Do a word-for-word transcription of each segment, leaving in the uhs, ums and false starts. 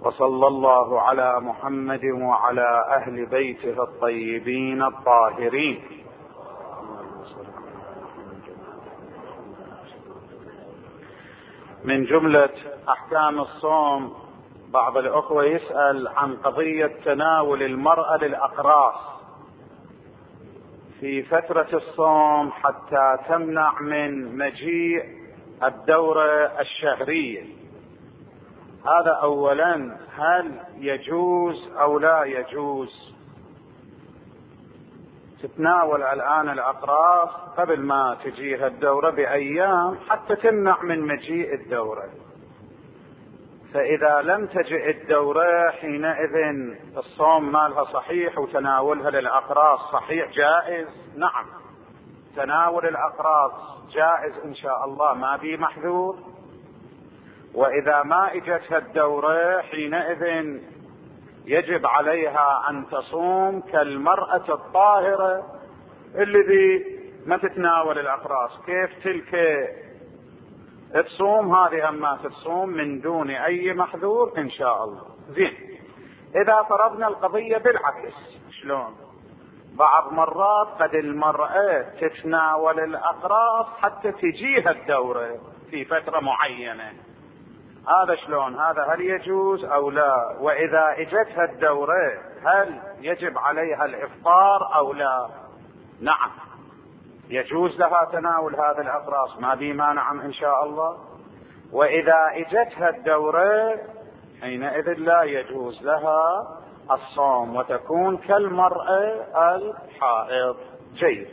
وصلى الله على محمد وعلى أهل بيته الطيبين الطاهرين. من جملة أحكام الصوم، بعض الأخوة يسأل عن قضية تناول المرأة للأقراص في فترة الصوم حتى تمنع من مجيء الدورة الشهرية. هذا أولا، هل يجوز أو لا يجوز تتناول الآن الأقراص قبل ما تجيها الدورة بأيام حتى تمنع من مجيء الدورة؟ فإذا لم تجئ الدورة حينئذ الصوم مالها صحيح وتناولها للأقراص صحيح جائز. نعم، تناول الأقراص جائز إن شاء الله، ما بي محذور. وإذا ما اجتها الدورة حينئذ يجب عليها أن تصوم كالمرأة الطاهرة الذي ما تتناول الأقراص. كيف تلك تصوم، هذه أما تصوم من دون أي محذور إن شاء الله. زين، إذا فرضنا القضية بالعكس، شلون؟ بعض مرات قد المرأة تتناول الأقراص حتى تجيها الدورة في فترة معينة، هذا شلون؟ هذا هل يجوز أو لا؟ وإذا اجتها الدورة هل يجب عليها الإفطار أو لا؟ نعم، يجوز لها تناول هذه الأقراص، ما بي مانع إن شاء الله. وإذا اجتها الدورة حينئذ لا يجوز لها الصوم وتكون كالمرأة الحائض. جيد.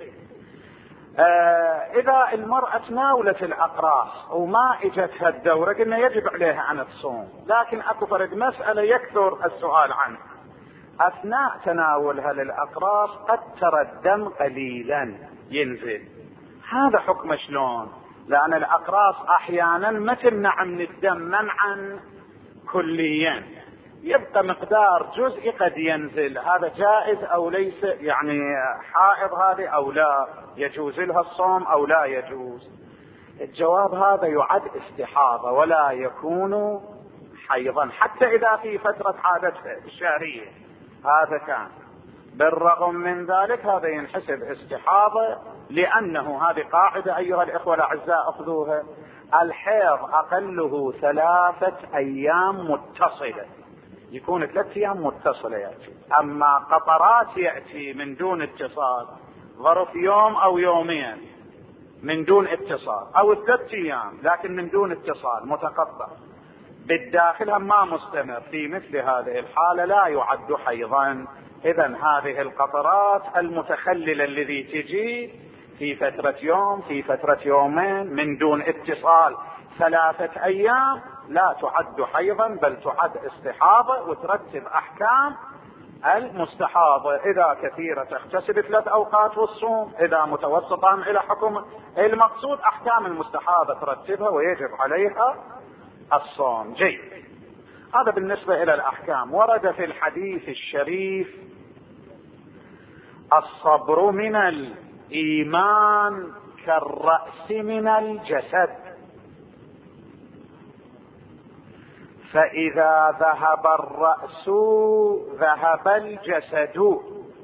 آه إذا المرأة تناولت الأقراص وما اجتها الدورة قلنا يجب عليها أن تصوم، لكن أكو فرق مسألة يكثر السؤال عنه. أثناء تناولها للأقراص قد ترى الدم قليلا ينزل، هذا حكم شلون؟ لأن الأقراص أحيانا ما تمنع من الدم منعا كليا، يبقى مقدار جزء قد ينزل، هذا جائز أو ليس؟ يعني حائض هذه أو لا يجوز لها الصوم أو لا يجوز؟ الجواب هذا يعد استحاضة ولا يكون حيضا حتى إذا في فترة عادتها الشهرية. هذا كان بالرغم من ذلك هذا ينحسب استحاضة، لأنه هذه قاعدة أيها الإخوة الأعزاء أخذوها: الحيض أقله ثلاثة أيام متصلة، يكون ثلاثة أيام متصلة يأتي. أما قطرات يأتي من دون اتصال، ظرف يوم أو يومين من دون اتصال، أو ثلاثة أيام لكن من دون اتصال متقطع بالداخل ما مستمر، في مثل هذه الحالة لا يعد حيضا. إذن هذه القطرات المتخللة الذي تجي في فترة يوم في فترة يومين من دون اتصال ثلاثة أيام لا تعد حيضا، بل تعد استحاضة وترتب أحكام المستحاضة. إذا كثيرة تغتسل ثلاث أوقات والصوم، إذا متوسطة إلى حكم المقصود أحكام المستحاضة ترتبها ويجب عليها الصوم. جيد، هذا بالنسبة إلى الأحكام. ورد في الحديث الشريف: الصبر من الإيمان كالرأس من الجسد، فإذا ذهب الرأس ذهب الجسد،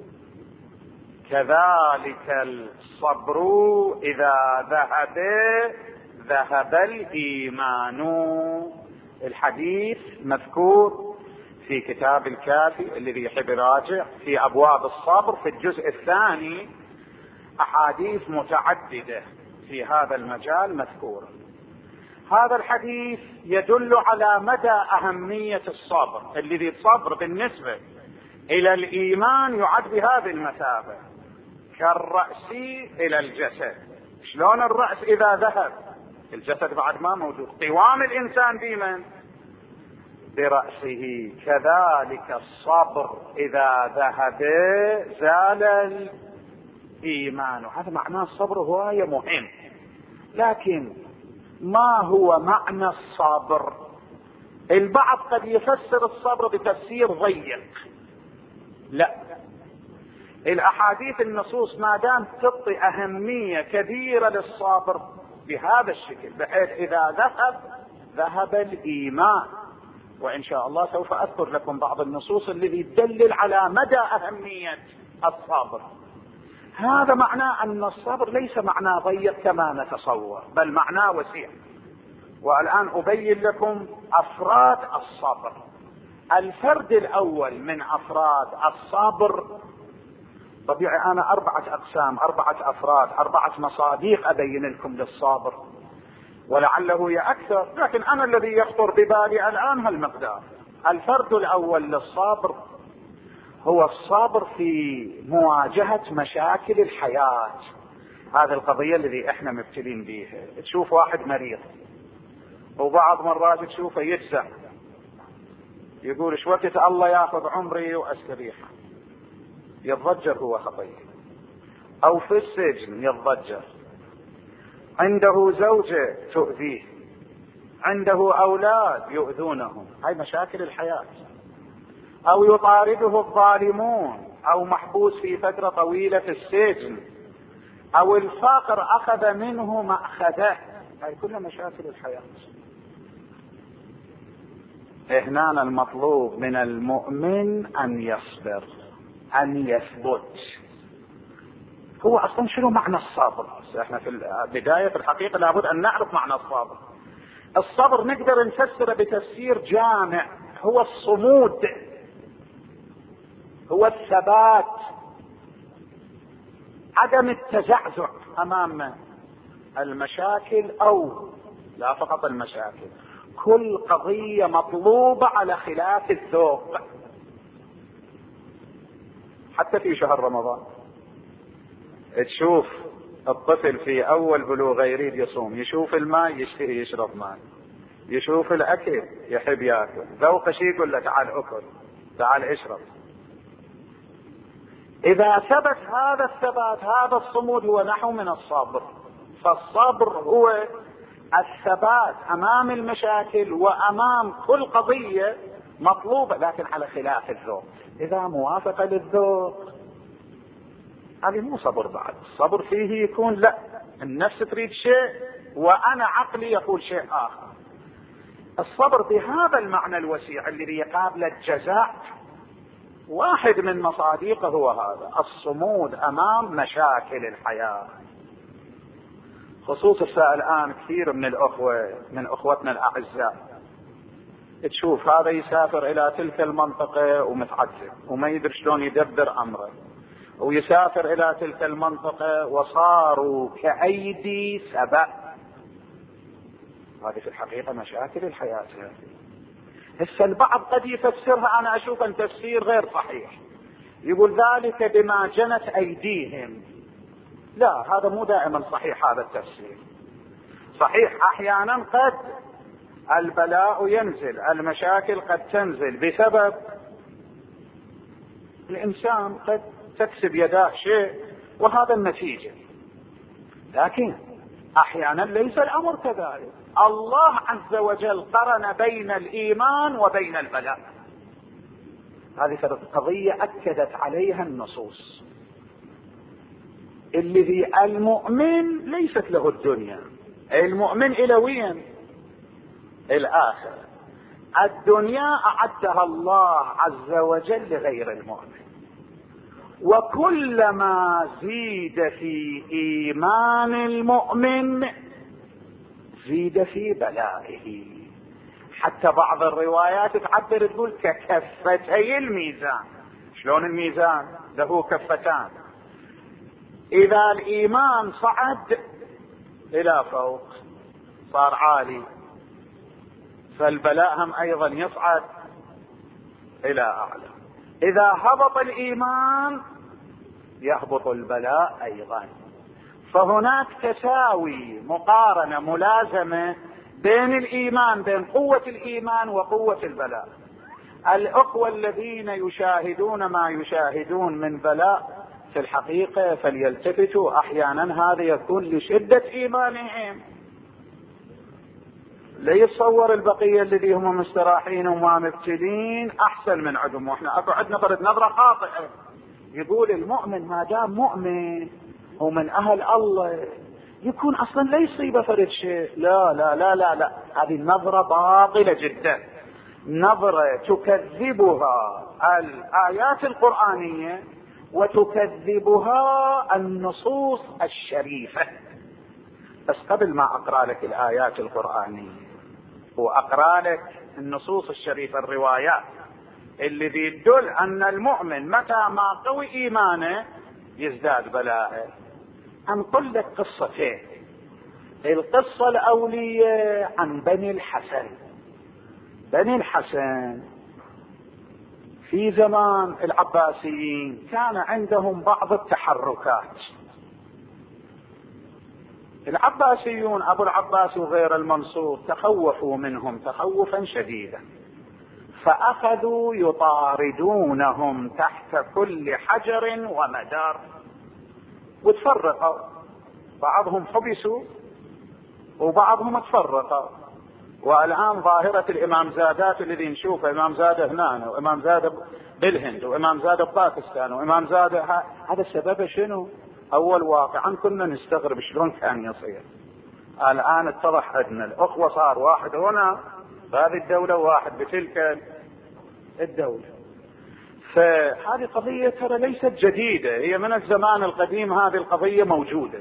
كذلك الصبر إذا ذهب ذهب الإيمان. الحديث مذكور في كتاب الكافي، الذي يحب يراجع في أبواب الصبر في الجزء الثاني، أحاديث متعددة في هذا المجال مذكورة. هذا الحديث يدل على مدى أهمية الصبر، الذي الصبر بالنسبة إلى الإيمان يعد بهذه المثابة كالرأس إلى الجسد. شلون الرأس إذا ذهب الجسد بعد ما موجود؟ قوام الإنسان بمن؟ برأسه. كذلك الصبر إذا ذهب زال الإيمان. هذا معنى الصبر هواية مهم. لكن ما هو معنى الصبر؟ البعض قد يفسر الصبر بتفسير ضيق. لا، الأحاديث النصوص ما دام تعطي أهمية كبيرة للصبر بهذا الشكل، بحيث إذا ذهب ذهب الإيمان، وإن شاء الله سوف أذكر لكم بعض النصوص التي تدلل على مدى أهمية الصبر. هذا معناه أن الصبر ليس معناه ضيق كما نتصور، بل معناه وسيع. والآن أبين لكم أفراد الصبر. الفرد الأول من أفراد الصبر، طبيعي أنا أربعة أقسام، أربعة أفراد، أربعة مصادق أبين لكم للصبر، ولعله هي أكثر، لكن أنا الذي يخطر ببالي الآن هالمقدار. الفرد الأول للصبر هو الصبر في مواجهة مشاكل الحياة. هذه القضية الذي احنا مبتلين بيها. تشوف واحد مريض وبعض مرات تشوفه يجزع، يقول ايش وقت الله ياخذ عمري واستريح، يتضجر هو خطيه، او في السجن يتضجر، عنده زوجة تؤذيه، عنده اولاد يؤذونهم، هاي مشاكل الحياة، او يطارده الظالمون، او محبوس في فترة طويلة في السجن، او الفقر اخذ منه مأخذه، هاي كلها مشاكل الحياة. هنا المطلوب من المؤمن ان يصبر، ان يثبت. هو اصلا شنو معنى الصبر؟ احنا في البداية في الحقيقة لابد ان نعرف معنى الصبر. الصبر نقدر نفسره بتفسير جامع، هو الصمود، هو الثبات، عدم التزعزع امام المشاكل، او لا فقط المشاكل، كل قضية مطلوبة على خلاف الذوق. حتى في شهر رمضان تشوف الطفل في اول بلوغه يريد يصوم، يشوف الماء يشتهي يشرب ماء، يشوف الاكل يحب ياكل، ذوقه شي يقول له تعال اكل، تعال اشرب. اذا ثبت هذا الثبات، هذا الصمود، هو نحو من الصبر. فالصبر هو الثبات امام المشاكل وامام كل قضية مطلوبة، لكن على خلاف الذوق. اذا موافقة للذوق هذه مو صبر بعد. الصبر فيه يكون لا، النفس تريد شيء وانا عقلي يقول شيء اخر. الصبر بهذا المعنى الوسيع الذي يقابل الجزاء، واحد من مصادقه هو هذا الصمود امام مشاكل الحياة. خصوصا الآن كثير من الأخوة من أخوتنا الأعزاء تشوف هذا يسافر إلى تلك المنطقة ومتعذب وما يدري شلون يدبر أمره، ويسافر إلى تلك المنطقة وصاروا كأيدي سبأ. هذه في الحقيقة مشاكل الحياة. هسه البعض قد يفسرها، أنا أشوف أن تفسير غير صحيح، يقول ذلك بما جنت أيديهم. لا، هذا مو دائما صحيح هذا التفسير. صحيح احيانا قد البلاء ينزل، المشاكل قد تنزل بسبب الانسان قد تكسب يداه شيء وهذا النتيجة، لكن احيانا ليس الامر كذلك. الله عز وجل قرن بين الايمان وبين البلاء. هذه قضية اكدت عليها النصوص. الذي المؤمن ليست له الدنيا، المؤمن الى وين؟ الاخره. الدنيا اعدها الله عز وجل لغير المؤمن، وكلما زيد في ايمان المؤمن زيد في بلائه. حتى بعض الروايات تعبر تقول ككفتي الميزان. شلون الميزان؟ له كفتان، اذا الايمان صعد الى فوق صار عالي، فالبلاء هم ايضا يصعد الى اعلى. اذا هبط الايمان يهبط البلاء ايضا. فهناك تساوي، مقارنة، ملازمة بين الايمان، بين قوة الايمان وقوة البلاء. الاخوة الذين يشاهدون ما يشاهدون من بلاء في الحقيقة فليلتفتوا، احيانا هذا يكون لشدة ايمانهم. لا يتصور البقية الذي هم مستراحين وما مبتلين احسن من عندهم. واحنا اكو عندنا فرد نظرة خاطئة، يقول المؤمن ما دام مؤمن ومن اهل الله يكون اصلا لا يصيبه فرد شيء. لا لا لا لا لا، هذه النظرة باطلة جدا. نظرة تكذبها الآيات القرآنية وتكذبها النصوص الشريفة. بس قبل ما أقرأ لك الآيات القرآنية وأقرأ لك النصوص الشريفة الروايات اللي بيدل أن المؤمن متى ما قوي إيمانه يزداد بلاءه، أنقل لك قصتين. القصة الأولية عن بني الحسن. بني الحسن في زمان العباسيين كان عندهم بعض التحركات. العباسيون أبو العباس وغير المنصور تخوفوا منهم تخوفا شديدا، فأخذوا يطاردونهم تحت كل حجر ومدار وتفرقوا، بعضهم حبسوا وبعضهم تفرقوا. والآن ظاهرة الإمام زادات الذي نشوفه، إمام زادة هنا وإمام زادة بالهند وإمام زادة بباكستان وإمام زادة، هذا السبب شنو؟ أول واقعا كنا نستغرب شلون كان يصير، الآن اتضح عندنا الأخوة صار واحد هنا بهذه الدولة وواحد بتلك الدولة. فهذه قضية ترى ليست جديدة، هي من الزمان القديم هذه القضية موجودة.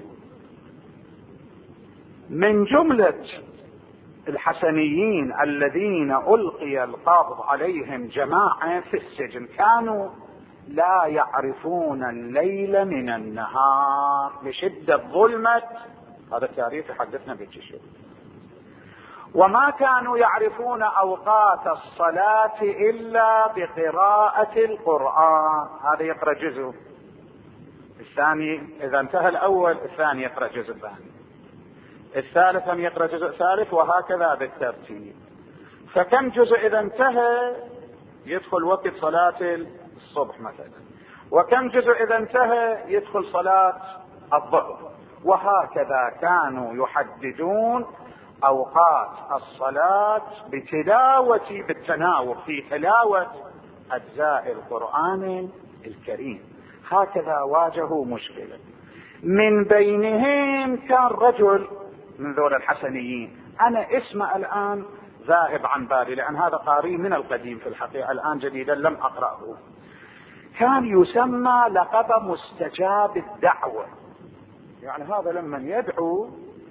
من جملة الحسنيين الذين ألقي القبض عليهم جماعة في السجن كانوا لا يعرفون الليل من النهار لشدة ظلمة، هذا التاريخ يحدثنا بالجشور، وما كانوا يعرفون أوقات الصلاة إلا بقراءة القرآن. هذا يقرأ جزء الثاني، إذا انتهى الأول الثاني يقرأ جزء الثاني، الثالث هم يقرأ جزء ثالث، وهكذا بالترتيب. فكم جزء إذا انتهى يدخل وقت صلاة الصبح مثلا، وكم جزء إذا انتهى يدخل صلاة الظهر، وهكذا كانوا يحددون أوقات الصلاة بتلاوة بالتناوب في تلاوة أجزاء القرآن الكريم. هكذا واجهوا مشكلة. من بينهم كان رجل من ذول الحسنيين، أنا اسمه الآن ذاهب عن بالي لأن هذا قاري من القديم في الحقيقة، الآن جديدا لم أقرأه. كان يسمى لقب مستجاب الدعوة، يعني هذا لما يدعو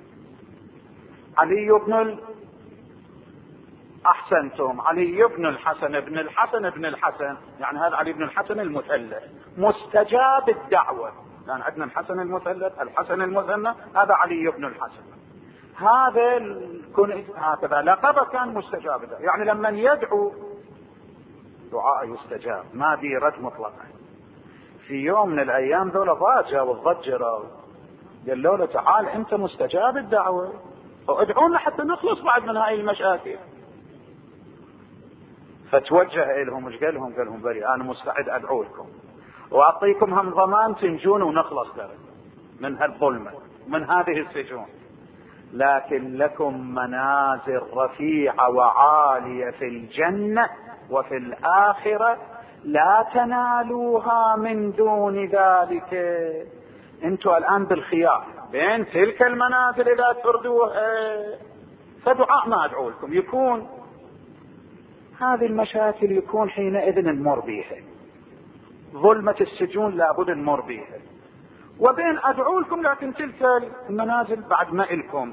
علي بن أحسنتم علي بن الحسن بن الحسن بن الحسن، يعني هذا علي بن الحسن المثلث مستجاب الدعوة، لأن عندنا الحسن المثلث الحسن المثنى، هذا علي بن الحسن، هذا الكون هكذا لقبه كان مستجاب الدعوة، يعني لما يدعو دعاء يستجاب ما دي رد مطلقا. في يوم من الأيام ذولا ضاجة والضجرة قالوا له تعال أنت مستجاب الدعوة وادعونا حتى نخلص بعد من هاي المشاكل. فتوجه إلهم وش قال لهم؟ قال لهم بلي أنا مستعد أدعو لكم وأعطيكم هم ضمان تنجون ونخلص من هالظلمة من هذه السجون، لكن لكم منازل رفيعة وعالية في الجنة وفي الآخرة لا تنالوها من دون ذلك. انتوا الآن بالخيار بين تلك المنازل إذا تردوها فدعاء ما أدعو لكم يكون هذه المشاكل يكون حينئذ نمر بيها، ظلمة السجون لابد نمر بيها، وبين أدعو لكم لكن تلك المنازل بعد ما إلكم.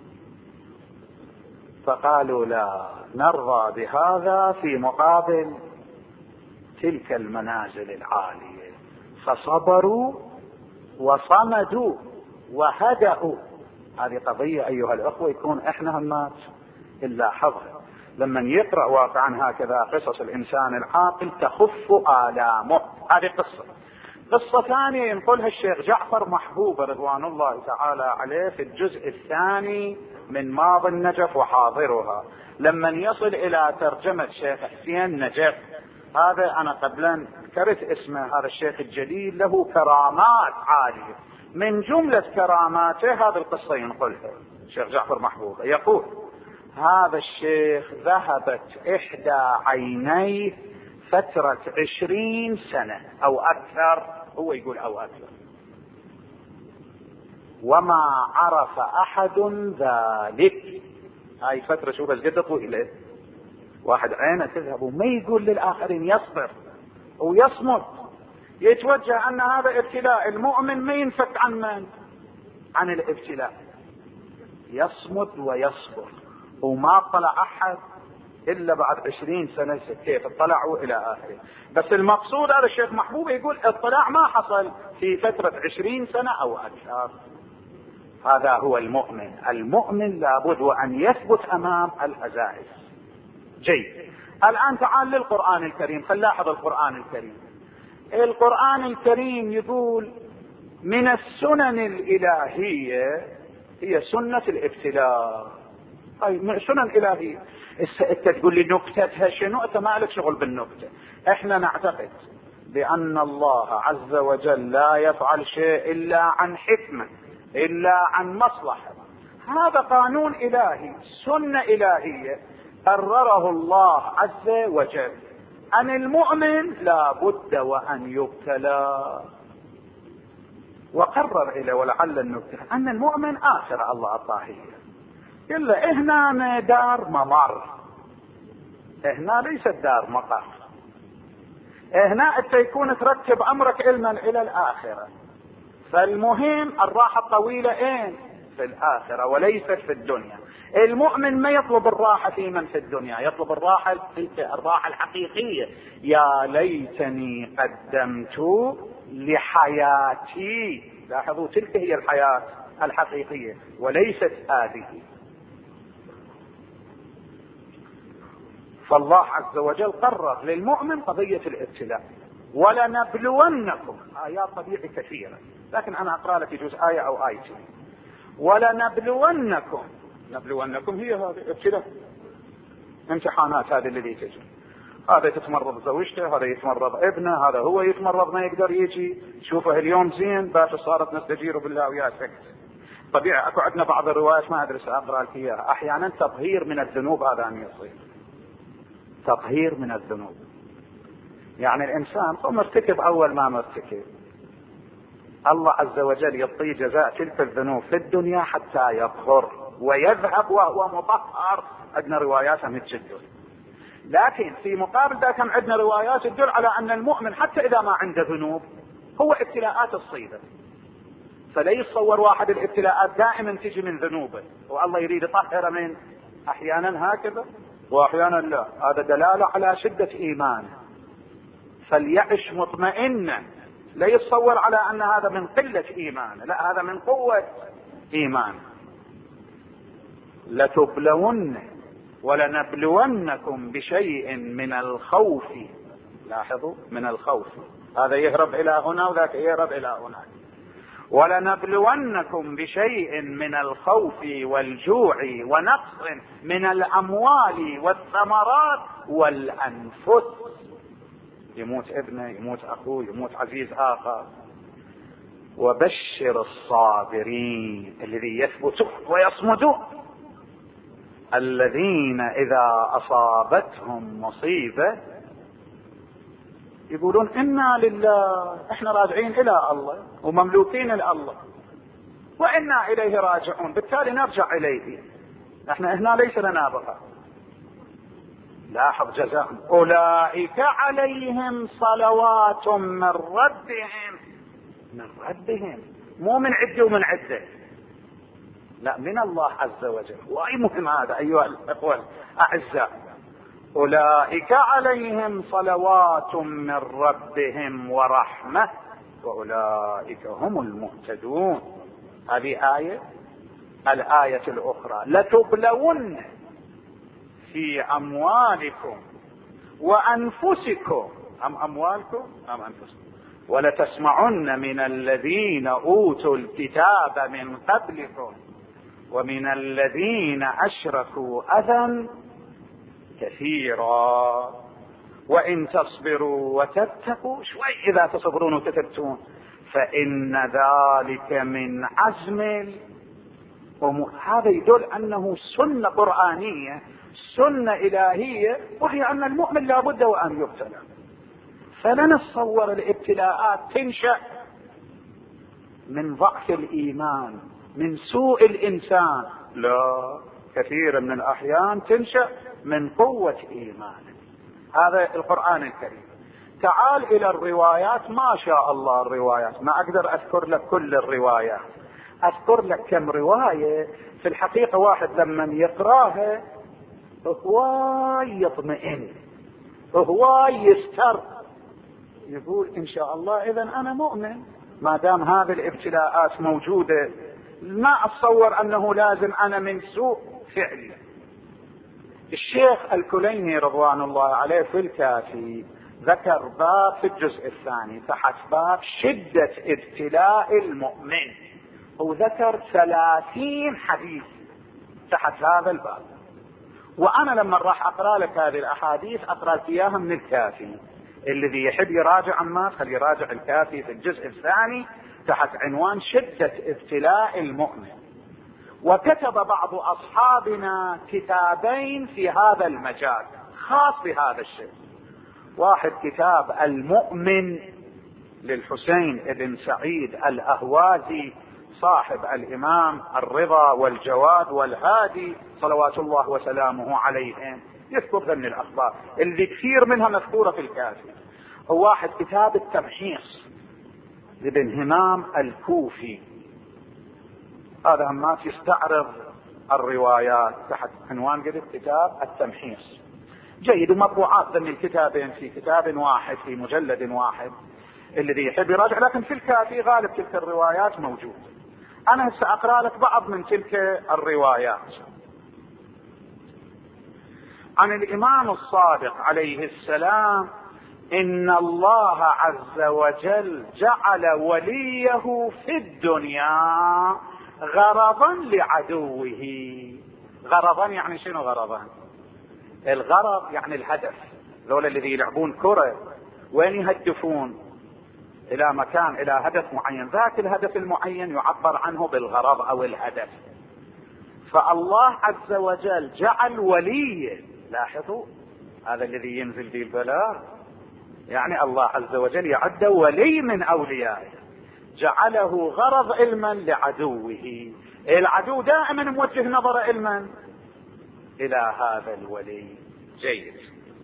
فقالوا لا نرضى بهذا في مقابل تلك المنازل العالية، فصبروا وصمدوا وهدأوا. هذه قضية أيها الأخوة يكون إحنا همات إلا حظر لما يقرأ واقعا هكذا قصص الإنسان العاقل تخف آلامه. هذه قصة. قصة ثانية ينقلها الشيخ جعفر محبوب رضوان الله تعالى عليه في الجزء الثاني من ماضي النجف وحاضرها، لما يصل إلى ترجمة الشيخ حسين نجف. هذا أنا قبلا ذكرت اسمه، هذا الشيخ الجليل له كرامات عالية، من جملة كراماته هذه القصة ينقلها الشيخ جعفر محبوب. يقول هذا الشيخ ذهبت إحدى عينيه فترة عشرين سنة أو أكثر، هو يقول أو أكثر، وما عرف أحد ذلك. هاي فترة شو بس قد طويلة، واحد عينه تذهب وما يقول للآخرين، يصبر ويصمت، يتوجه أن هذا ابتلاء. المؤمن ما ينفك عن من؟ عن الابتلاء، يصمت ويصبر. وما طلع أحد إلا بعد عشرين سنة كيف اطلعوا إلى آخره. بس المقصود هذا الشيخ محبوب يقول اطلاع ما حصل في فترة عشرين سنة أو أكثر. هذا هو المؤمن. المؤمن لابد أن يثبت أمام الهزائم. جيد. الآن تعال للقرآن الكريم، فلاحظ القرآن الكريم. القرآن الكريم يقول من السنن الإلهية هي سنة الابتلاء. أي سنن إلهية. انت تقول لي نكتتها شنو؟ انت ما لك شغل بالنكتة. احنا نعتقد بأن الله عز وجل لا يفعل شيء إلا عن حكمة، إلا عن مصلحة. هذا قانون إلهي، سنة إلهية قرره الله عز وجل. أن المؤمن لا بد وأن يبتلى. وقرر إلى ولعل النكتة أن المؤمن آخر الله الطاهية. إلا هنا دار ممر، هنا ليست دار مقر. هنا أنت يكون ترتب أمرك علما إلى الآخرة. فالمهم الراحة الطويلة إيه؟ في الآخرة وليست في الدنيا. المؤمن ما يطلب الراحة في من في الدنيا، يطلب الراحة الراحة الحقيقية. يا ليتني قدمت لحياتي. لاحظوا تلك هي الحياة الحقيقية وليست هذه. فالله عز وجل قرر للمؤمن قضية الابتلاء. ولنبلونكم، آيات طبيعي كثيرة لكن أنا أقرأ لك جزء آية أو آيتين. ولنبلونكم، نبلونكم هي هذه ابتلاء، امتحانات هذه اللي تجي. هذا تتمرض زوجته، هذا يتمرض ابنه، هذا هو يتمرض ما يقدر يجي. شوفه اليوم زين، باكر صارت نستجير بالله وياه سكت. طبيعي اكو عندنا بعض الروايات ما ادري ساقرا لك اياها، احيانا تطهير من الذنوب هذا ان يصير، تطهير من الذنوب. يعني الانسان هو مرتكب اول ما مرتكب، الله عز وجل يعطيه جزاء تلك الذنوب في الدنيا حتى يطهر ويذهب وهو مطهر. عندنا روايات متجدد. لكن في مقابل ذلك عندنا روايات تدل على ان المؤمن حتى اذا ما عنده ذنوب هو ابتلاءات تصيبه. فلا يتصور واحد الابتلاءات دائما تجي من ذنوبه والله يريد يطهر من، احيانا هكذا واحيانا لا. هذا دلالة على شدة ايمانه. فليعش مطمئنا، لا يتصور على ان هذا من قلة ايمانه، لا هذا من قوة ايمانه. لتبلون ولنبلونكم بشيء من الخوف. لاحظوا من الخوف، هذا يهرب الى هنا وذاك يهرب الى هناك. ولنبلونكم بشيء من الخوف والجوع ونقص من الاموال والثمرات والانفس. يموت ابنه، يموت اخوه، يموت عزيز اخر. وبشر الصابرين الذي يثبتون ويصمدون، الذين اذا اصابتهم مصيبة يقولون انا لله، احنا راجعين الى الله ومملوكين الى الله وانا اليه راجعون، بالتالي نرجع اليه، احنا هنا ليس لنا بقاء. لاحظ جزاهم، اولئك عليهم صلوات من ربهم، من ربهم مو من عده ومن عده، لا من الله عز وجل. واي مهم هذا ايها الاخوه الاعزاء. اولئك عليهم صلوات من ربهم ورحمه واولئك هم المهتدون. هذه آية. الآية الأخرى لتبلون في أموالكم وأنفسكم، أم أموالكم أم أنفسكم، ولتسمعن من الذين أوتوا الكتاب من قبلكم ومن الذين أشركوا أذى كثيرا وإن تصبروا وتتقوا، شوي إذا تصبرون وتتقون فإن ذلك من عزم الأمور. هذا يدل أنه سنة قرآنية، سنة إلهية، وهي أن المؤمن لا بد وأن يبتلى. فلا نتصور الابتلاءات تنشأ من ضعف الإيمان، من سوء الإنسان، لا، كثير من الأحيان تنشأ من قوة إيمانك. هذا القرآن الكريم. تعال إلى الروايات، ما شاء الله الروايات، ما أقدر أذكر لك كل الروايات، أذكر لك كم رواية في الحقيقة واحد لما يقراها هو يطمئن، هو يستر، يقول إن شاء الله إذا أنا مؤمن ما دام هذه الابتلاءات موجودة، ما أتصور أنه لازم أنا من سوء فعلي. الشيخ الكليني رضوان الله عليه في الكافي ذكر باب في الجزء الثاني تحت باب شدة ابتلاء المؤمن، وذكر ثلاثين حديث تحت هذا الباب. وأنا لما راح أقرأ لك هذه الأحاديث أقرأ لك إياها من الكافي. الذي يحب يراجع عما خلي يراجع الكافي في الجزء الثاني تحت عنوان شدة ابتلاء المؤمن. وكتب بعض أصحابنا كتابين في هذا المجال خاص بهذا الشيء. واحد كتاب المؤمن للحسين بن سعيد الأهوازي صاحب الإمام الرضا والجواد والهادي صلوات الله وسلامه عليهم، يذكر من الأخبار اللي كثير منها مذكورة في الكافي. وواحد كتاب التمحيص لابن همام الكوفي، هذا هم يستعرض الروايات تحت عنوان قلت كتاب التمحيص. جيد، ومطبوعات ضمن الكتابين في كتاب واحد في مجلد واحد الذي يحب يراجع، لكن في الكافي غالب تلك الروايات موجود. أنا هسه أقرأ لك بعض من تلك الروايات. عن الإمام الصادق عليه السلام: إن الله عز وجل جعل وليه في الدنيا غرضا لعدوه. غرضا يعني شنو غرضا؟ الغرض يعني الهدف. ذولا الذي يلعبون كرة وين يهدفون؟ إلى مكان، إلى هدف معين، ذاك الهدف المعين يعبر عنه بالغرض أو الهدف. فالله عز وجل جعل وليه، لاحظوا هذا الذي ينزل به البلاء، يعني الله عز وجل يعد ولي من أوليائه، جعله غرض علما لعدوه. العدو دائما موجه نظر علما إلى هذا الولي. جيد.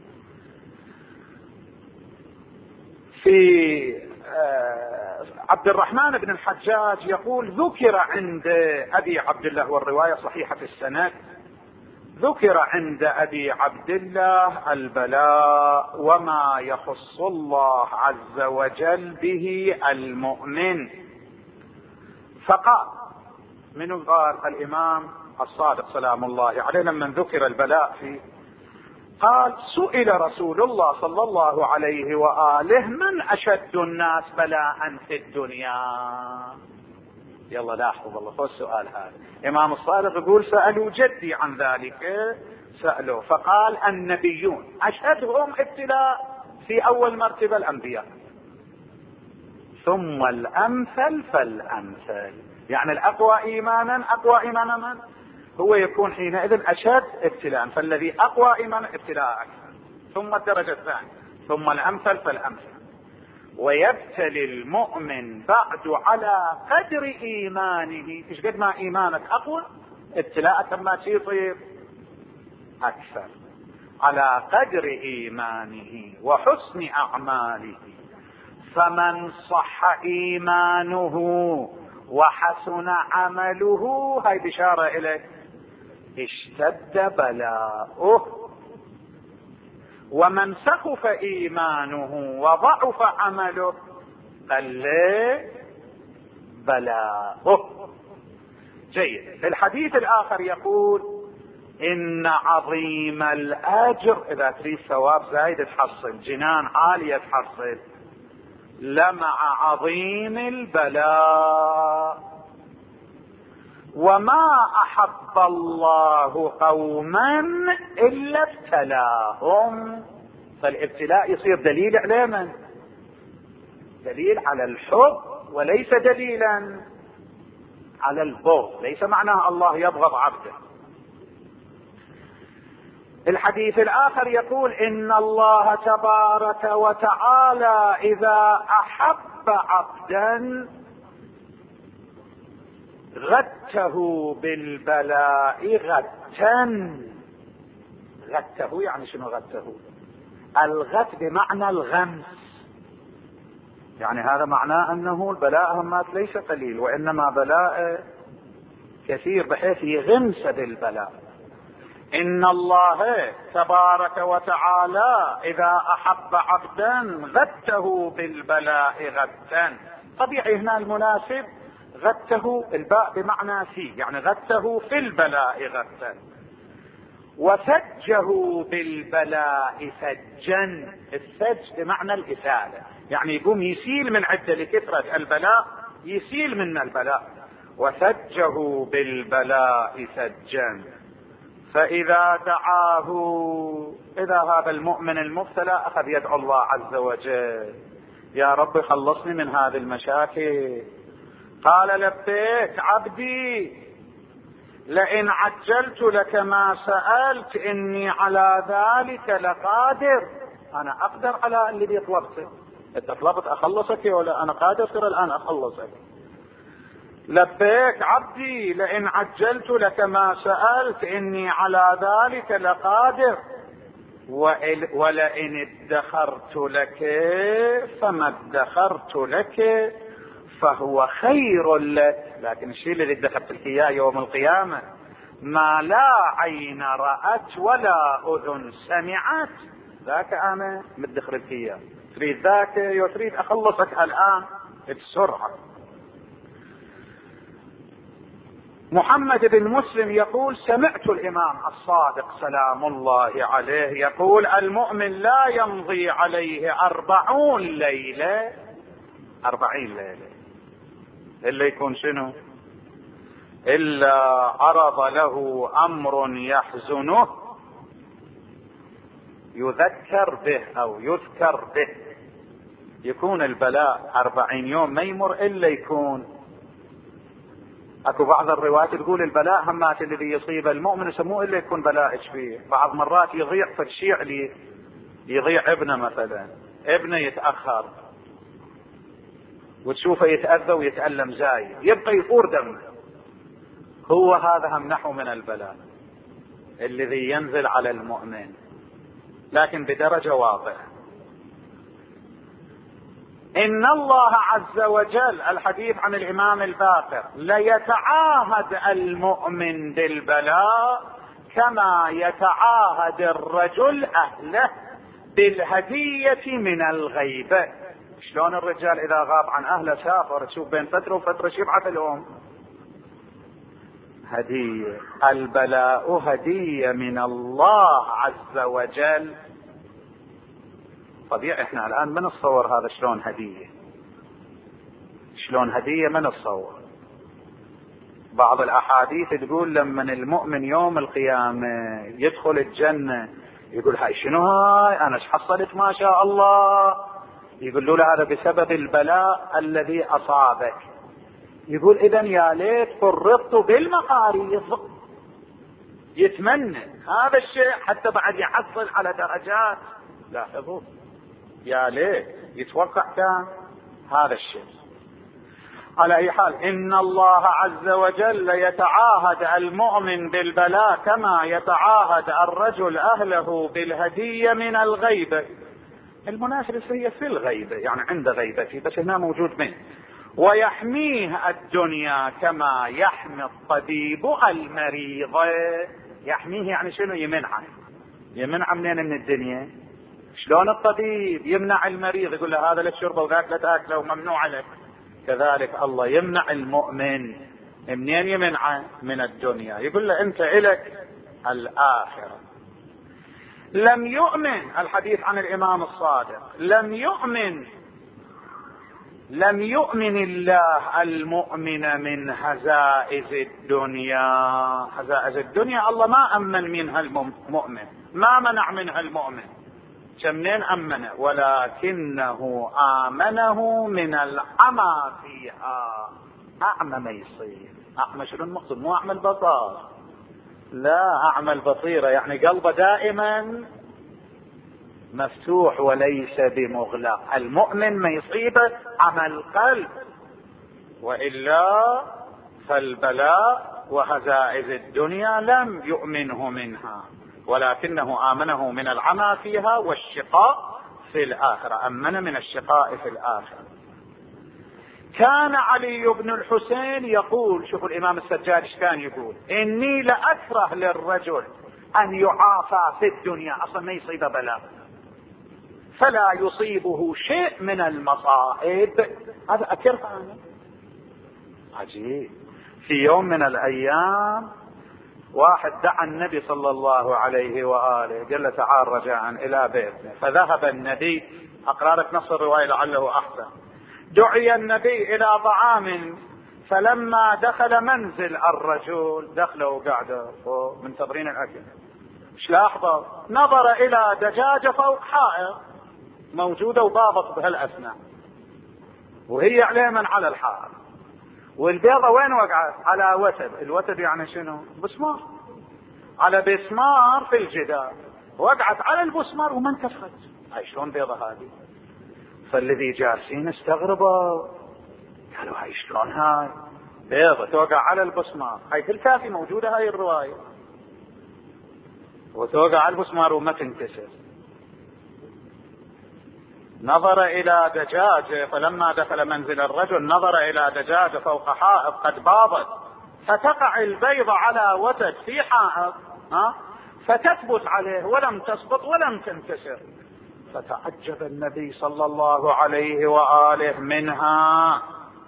في عبد الرحمن بن الحجاج يقول: ذكر عند أبي عبد الله، والرواية صحيحة في السند، ذكر عند أبي عبد الله البلاء وما يخص الله عز وجل به المؤمن. فقال، من قال؟ الإمام الصادق سلام الله عليه لما ذكر البلاء فيه قال: سئل رسول الله صلى الله عليه وآله: من أشد الناس بلاء في الدنيا؟ يلا لاحظوا والله هو السؤال هذا. إمام الصادق يقول: سألوا جدي عن ذلك، سألوا فقال: النبيون أشهدهم ابتلاء في أول مرتبة الأنبياء، ثم الأمثل فالأمثل. يعني الأقوى إيمانا أقوى إيمانا من هو يكون حينئذ أشد ابتلاء، فالذي أقوى إيمانا ابتلاء أكثر، ثم الدرجة الثانية، ثم الأمثل فالأمثل. ويبتلي المؤمن بعد على قدر إيمانه. إيش قد ما إيمانك أقوى ابتلاءك ما تصير أكثر، على قدر إيمانه وحسن أعماله. فمن صح إيمانه وحسن عمله، هاي بشارة إليه، اشتد بلاؤه. ومن سخف إيمانه وضعف عمله قل بلاؤه. جيد. الحديث الآخر يقول: إن عظيم الأجر، إذا تريد ثواب زايد تحصل، جنان عالية تحصل، لمع عظيم البلاء. وما أحب الله قوما إلا ابتلاهم. فالابتلاء يصير دليل على من؟ دليل على الحب، وليس دليلا على البغض. ليس معناه الله يبغض عبده. الحديث الآخر يقول: إن الله تبارك وتعالى إذا أحب عبدا غته بالبلاء غته. غتا. غته يعني شنو غته؟ الغت بمعنى الغمس، يعني هذا معناه انه البلاء همات ليس قليل وانما بلاء كثير بحيث يغمس بالبلاء. ان الله تبارك وتعالى اذا احب عبدا غته بالبلاء غتا. طبيعي هنا المناسب غته الباء بمعنى في، يعني غته في البلاء غتا. وفجه بالبلاء فجا. الفج بمعنى الإسالة، يعني يقوم يسيل من عدة لكثرة البلاء، يسيل من البلاء. وفجه بالبلاء فجا. فإذا دعاه، إذا هذا المؤمن المبتلى أخذ يدعو الله عز وجل: يا رب خلصني من هذه المشاكل. قال: لبيك عبدي، لئن عجلت لك ما سألت إني على ذلك لقادر. أنا أقدر على الذي طلبته. أنت طلبت أخلصك ولا أنا قادر صير الآن أخلصك. لبيك عبدي لئن عجلت لك ما سألت إني على ذلك لقادر. ولئن ادخرت لك فما ادخرت لك فهو خير لك. لكن الشيء الذي ادخرت لك اياه يوم القيامة ما لا عين رأت ولا أذن سمعت، ذاك أنا مدخر لك اياه. تريد ذاك يريد أخلصك الآن بسرعة. محمد بن مسلم يقول: سمعت الإمام الصادق سلام الله عليه يقول: المؤمن لا يمضي عليه أربعون ليلة أربعين ليلة إلا يكون شنو؟ إلا عرض له أمر يحزنه يذكر به أو يذكر به. يكون البلاء أربعين يوم ما يمر إلا يكون. اكو بعض الروايات تقول البلاء همات الذي يصيب المؤمن يسموه الا يكون بلاء ايش. بعض مرات يضيع في الشيء اللي يضيع ابنه مثلا، ابنه يتاخر وتشوفه يتاذى ويتالم زايد، يبقى يفور دمه. هو هذا هم نحو من البلاء الذي ينزل على المؤمن، لكن بدرجه واضحه. إن الله عز وجل، الحديث عن الإمام الباقر، ليتعاهد المؤمن بالبلاء كما يتعاهد الرجل أهله بالهدية من الغيبة. شلون الرجال إذا غاب عن أهله سافر تشوف بين فترة وفترة شبعة الأم هدية. البلاء هدية من الله عز وجل. طبيعي احنا الان ما نتصور هذا شلون هدية، شلون هدية ما نتصور. بعض الاحاديث تقول لما المؤمن يوم القيامة يدخل الجنة يقول: هاي شنو هاي؟ انا ايش حصلت ما شاء الله. يقولوا له: هذا بسبب البلاء الذي اصابك. يقول: اذا يا ليت فرطت بالمقاريض. يتمنى هذا الشيء حتى بعد يحصل على درجات. لاحظوا، يا ليه يتوقع كان هذا الشيء. على اي حال، ان الله عز وجل يتعاهد المؤمن بالبلاء كما يتعاهد الرجل اهله بالهدية من الغيبة. المناسبة هي في الغيبة، يعني عند غيبته، بس هنا موجود منه. ويحميه الدنيا كما يحمي الطبيب المريض. يحميه يعني شنو؟ يمنعه. يمنعه منين؟ من الدنيا. شلون الطبيب يمنع المريض يقول له هذا لا تشربه وذاك لا تاكله وممنوع عليك، كذلك الله يمنع المؤمن. منين يمنعه؟ من الدنيا. يقول له انت الك الاخره. لم يؤمن، الحديث عن الامام الصادق، لم يؤمن لم يؤمن الله المؤمن من هزائز الدنيا. هزائز الدنيا الله ما امن منها المؤمن، ما منع منها المؤمن. كمنين امنه؟ ولكنه امنه من العمى فيها. اعمى ما يصير. اعمى شنو المقصود؟ مو اعمى البصر، لا، اعمى البصيرة، يعني قلبه دائما مفتوح وليس بمغلق. المؤمن ما يصيبه عمى القلب، والا فالبلاء وهزائز الدنيا لم يؤمنه منها، ولكنه آمنه من العمى فيها والشقاء في الآخرة، أمن من الشقاء في الآخرة. كان علي بن الحسين يقول، شوفوا الإمام السجاد ايش كان يقول: إني لأكره للرجل أن يعافى في الدنيا، أصلا ما يصيب بلاء فلا يصيبه شيء من المصائب، هذا أكره عنه. عجيب. في يوم من الأيام واحد دعا النبي صلى الله عليه وآله، قال له تعال رجاء إلى بيتنا، فذهب النبي. أقرأ لك نص الرواية لعله أحسن. دعي النبي إلى طعام، فلما دخل منزل الرجل، دخله وقعد منتظرين الأكل، ايش لاحظوا؟ نظر إلى دجاجة فوق حائط موجودة وضابط بهالأثناء، وهي عليه من على الحائط، والبيضة وين وقعت؟ على وتد. الوتد يعني شنو؟ بسمار، على بسمار في الجدار، وقعت على البسمار وما انكسرت. هاي شلون بيضة هذه؟ فالذي جالسين استغربوا، قالوا هاي شلون هاي بيضة توقع على البسمار؟ هاي في الكافي موجودة هاي الرواية، وتوقع على البسمار وما تنكسر. نظر إلى دجاجة، فلما دخل منزل الرجل نظر إلى دجاجة فوق حائط قد باضت، فتقع البيضة على وتد في حائط ها فتثبت عليه ولم تسقط ولم تنكسر. فتعجب النبي صلى الله عليه وآله منها.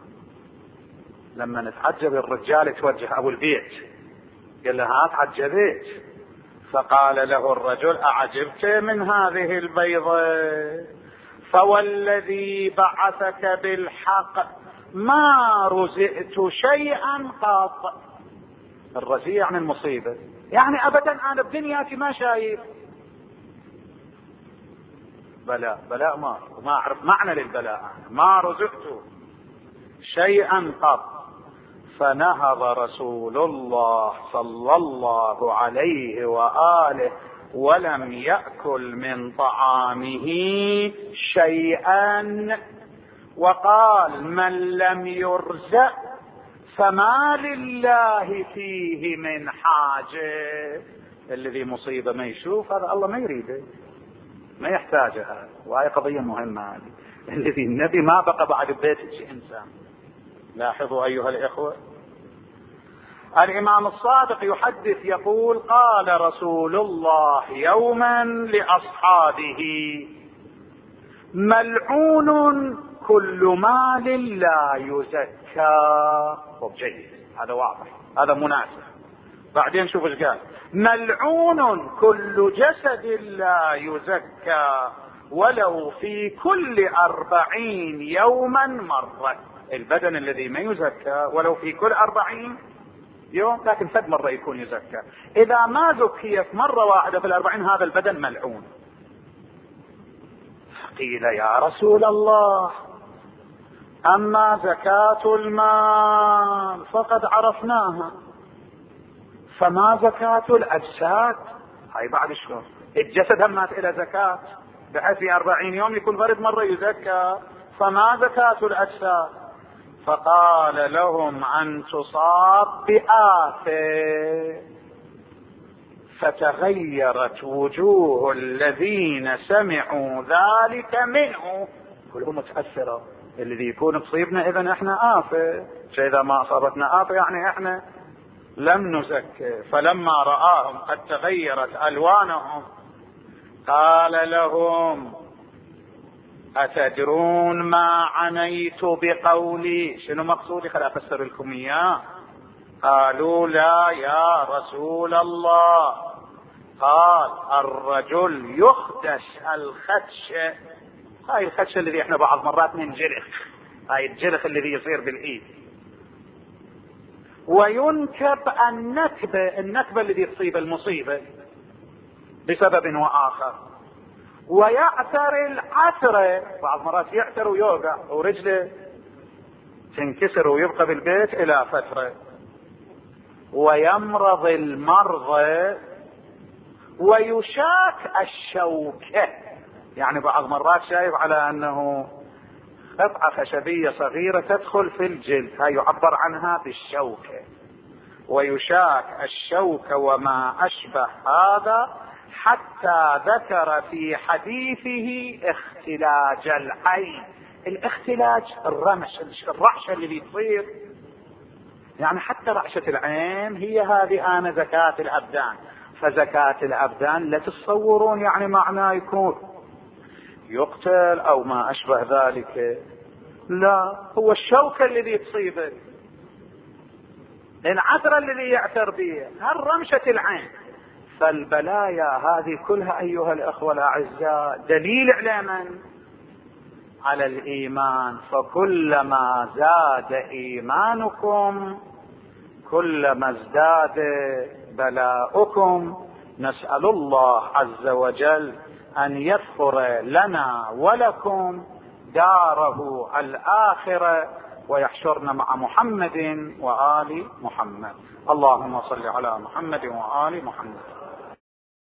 لما نتعجب الرجال توجه أبو البيت قال له ها تعجبت؟ فقال له الرجل: أعجبت من هذه البيضة؟ فوالذي بعثك بالحق ما رزقت شيئا قط. الرزي يعني المصيبة، يعني أبدا أنا بدنياتي ما شايف بلاء. بلاء ما ما أعرف معنى للبلاء، ما رزقت شيئا قط. فنهض رسول الله صلى الله عليه وآله ولم يأكل من طعامه شيئا، وقال: من لم يرزق فما لله فيه من حاجة. الذي مصيبة ما يشوف هذا الله ما يريده، ما يحتاجها. وهي قضية مهمة هذه. الذي النبي ما بقى بعد بيت شيء إنسان. لاحظوا أيها الإخوة، الإمام الصادق يحدث يقول: قال رسول الله يوما لأصحابه: ملعون كل مال لا يزكى. طب جيد، هذا واضح، هذا مناسب. بعدين شوف ايش قال: ملعون كل جسد لا يزكى ولو في كل أربعين يوما مرة. البدن الذي ما يزكى ولو في كل أربعين يوم، لكن فد مرة يكون يزكى. إذا ما زكيت مرة واحدة في الأربعين هذا البدن ملعون. قيل: يا رسول الله، أما زكاة المال فقد عرفناها، فما زكاة الأجساد؟ هاي بعد شلون؟ الجسد همات إلى زكاة بحيث في أربعين يوم يكون فرد مرة يزكى، فما زكاة الأجساد؟ فقال لهم: أن تصاب بآفة. فتغيرت وجوه الذين سمعوا ذلك منه، كلهم متأثرة. الذي يكون مصيبنا إذن احنا آفة، فإذا ما أصابتنا آفة يعني احنا لم نزكي. فلما رآهم قد تغيرت ألوانهم قال لهم: أتدرون ما عنيت بقولي؟ شنو مقصودي؟ خل أفسر لكم إياه. قالوا: لا يا رسول الله. قال: الرجل يخدش الخدشة. هاي الخدشة الذي احنا بعض مرات ننجرخ، هاي الجرخ الذي يصير بالإيد. وينكب النكبة، النكبة الذي تصيب المصيبة بسبب وآخر. ويعثر العثرة، بعض مرات يعثر ويوقع ورجله تنكسر ويبقى بالبيت إلى فترة. ويمرض المرضى ويشاك الشوكة، يعني بعض مرات شايف على أنه قطعة خشبية صغيرة تدخل في الجلد، هاي يعبر عنها بالشوكة. ويشاك الشوك وما أشبه هذا، حتى ذكر في حديثه اختلاج العين. الاختلاج الرمش، الرعشة اللي بيصير، يعني حتى رعشة العين هي هذه آن زكاة الأبدان. فزكاة الأبدان لا تتصورون يعني معناه يكون يقتل أو ما أشبه ذلك، لا، هو الشوكة الذي تصيبه، العثرة الذي يعثر به، هالرمشة العين. فالبلايا هذه كلها أيها الأخوة الأعزاء دليل على من؟ على الإيمان. فكلما زاد إيمانكم كلما ازداد بلاؤكم. نسأل الله عز وجل أن يذكر لنا ولكم داره الآخرة ويحشرنا مع محمد وآل محمد. اللهم صل على محمد وآل محمد.